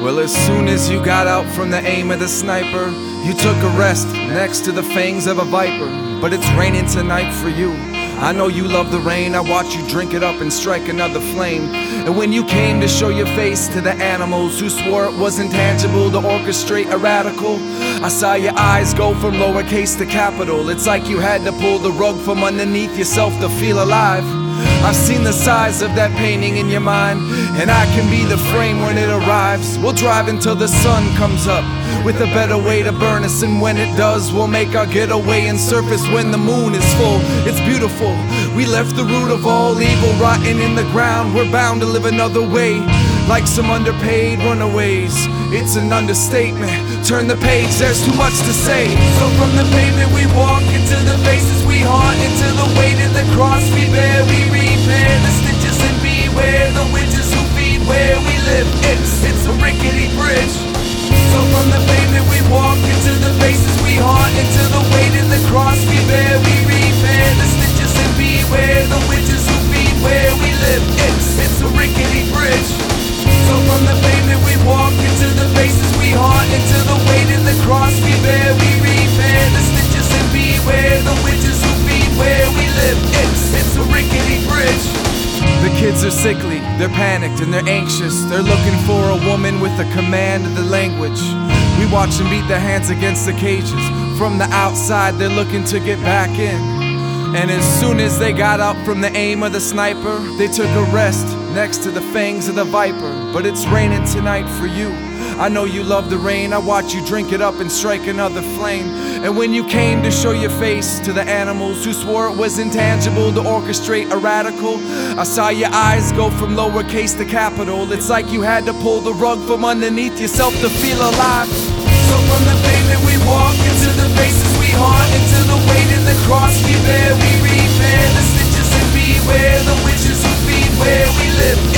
Well, as soon as you got out from the aim of the sniper, you took a rest next to the fangs of a viper. But it's raining tonight for you. I know you love the rain, I watch you drink it up and strike another flame. And when you came to show your face to the animals who swore it was intangible to orchestrate a radical, I saw your eyes go from lowercase to capital. It's like you had to pull the rug from underneath yourself to feel alive. I've seen the size of that painting in your mind, and I can be the frame when it arrives. We'll drive until the sun comes up with a better way to burn us, and when it does, we'll make our getaway and surface when the moon is full. It's beautiful. We left the root of all evil rotting in the ground. We're bound to live another way, like some underpaid runaways. It's an understatement. Turn the page, there's too much to say. So from the pavement we walk, into the faces we haunt, into the weight of the cross we bear, we repair the stitches and beware the witches who feed where we live. It's a rickety bridge. So from the pavement we walk, into the faces we haunt, into the weight of the cross we bear, we repair the stitches and beware the witches who feed where we live. It's a rickety bridge. So from the pavement we walk, into the faces we haunt, into the weight of the cross we bear, we repair the stitches and beware the witches who feed where we live. It's a rickety bridge. The kids are sickly, they're panicked and they're anxious. They're looking for a woman with a command of the language. We watch them beat their hands against the cages. From the outside they're looking to get back in. And as soon as they got out from the aim of the sniper, they took a rest next to the fangs of the viper. But it's raining tonight for you. I know you love the rain, I watch you drink it up and strike another flame. And when you came to show your face to the animals who swore it was intangible to orchestrate a radical, I saw your eyes go from lowercase to capital. It's like you had to pull the rug from underneath yourself to feel alive. So from the pavement we walk, into the faces we haunt, into the weight of the cross we bear, we repair the stitches and beware the witches who feed where we live.